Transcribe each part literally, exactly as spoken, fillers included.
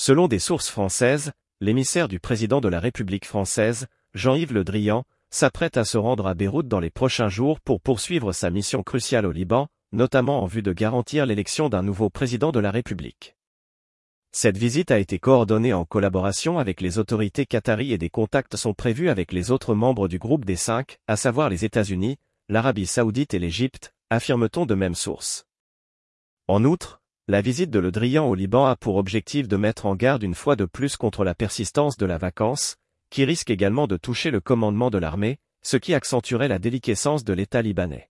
Selon des sources françaises, l'émissaire du président de la République française, Jean-Yves Le Drian, s'apprête à se rendre à Beyrouth dans les prochains jours pour poursuivre sa mission cruciale au Liban, notamment en vue de garantir l'élection d'un nouveau président de la République. Cette visite a été coordonnée en collaboration avec les autorités qataries et des contacts sont prévus avec les autres membres du groupe des cinq, à savoir les États-Unis, l'Arabie saoudite et l'Égypte, affirme-t-on de même source. En outre, la visite de Le Drian au Liban a pour objectif de mettre en garde une fois de plus contre la persistance de la vacance, qui risque également de toucher le commandement de l'armée, ce qui accentuerait la déliquescence de l'État libanais.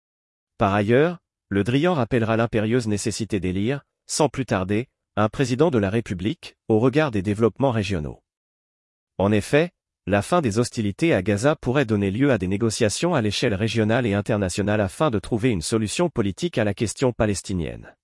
Par ailleurs, Le Drian rappellera l'impérieuse nécessité d'élire, sans plus tarder, un président de la République, au regard des développements régionaux. En effet, la fin des hostilités à Gaza pourrait donner lieu à des négociations à l'échelle régionale et internationale afin de trouver une solution politique à la question palestinienne.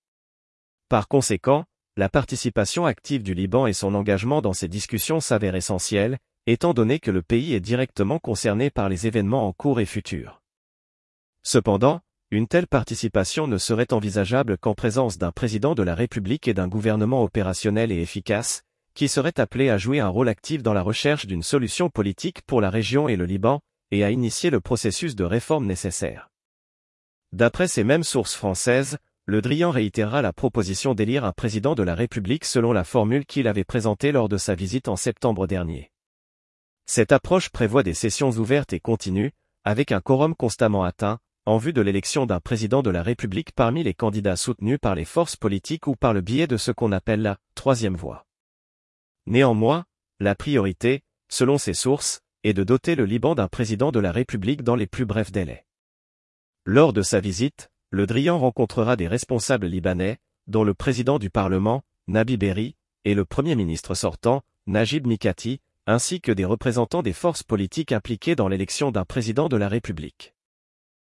Par conséquent, la participation active du Liban et son engagement dans ces discussions s'avèrent essentiels, étant donné que le pays est directement concerné par les événements en cours et futurs. Cependant, une telle participation ne serait envisageable qu'en présence d'un président de la République et d'un gouvernement opérationnel et efficace, qui serait appelé à jouer un rôle actif dans la recherche d'une solution politique pour la région et le Liban, et à initier le processus de réforme nécessaire. D'après ces mêmes sources françaises, Le Drian réitérera la proposition d'élire un président de la République selon la formule qu'il avait présentée lors de sa visite en septembre dernier. Cette approche prévoit des sessions ouvertes et continues, avec un quorum constamment atteint, en vue de l'élection d'un président de la République parmi les candidats soutenus par les forces politiques ou par le biais de ce qu'on appelle la « troisième voie ». Néanmoins, la priorité, selon ces sources, est de doter le Liban d'un président de la République dans les plus brefs délais. Lors de sa visite, Le Drian rencontrera des responsables libanais, dont le président du Parlement, Nabi Berri, et le Premier ministre sortant, Najib Mikati, ainsi que des représentants des forces politiques impliquées dans l'élection d'un président de la République.